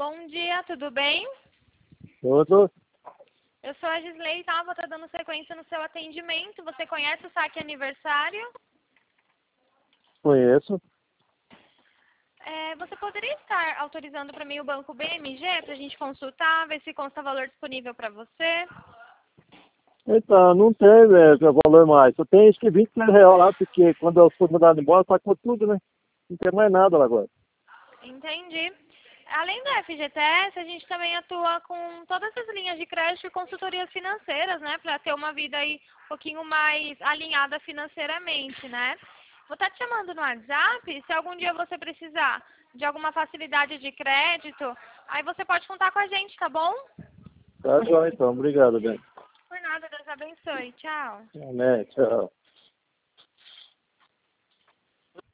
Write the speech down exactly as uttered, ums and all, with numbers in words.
Bom dia, tudo bem? Tudo? Eu sou a Gisley, tá? Vou estar dando sequência no seu atendimento. Você conhece o saque aniversário? Conheço. É, você poderia estar autorizando para mim o banco B M G para a gente consultar, ver se consta valor disponível para você? Então, não tem é, valor mais. Só tem acho que vinte e três reais lá, porque quando eu fui mudar embora, pagou tudo, né? Não tem mais nada lá agora. Entendi. Além do F G T S, a gente também atua com todas as linhas de crédito e consultorias financeiras, né? Para ter uma vida aí um pouquinho mais alinhada financeiramente, né? Vou estar te chamando no WhatsApp, se algum dia você precisar de alguma facilidade de crédito, aí você pode contar com a gente, tá bom? Tá joia, então. Obrigado, bem. Por nada, Deus abençoe. Tchau. Amém. Tchau.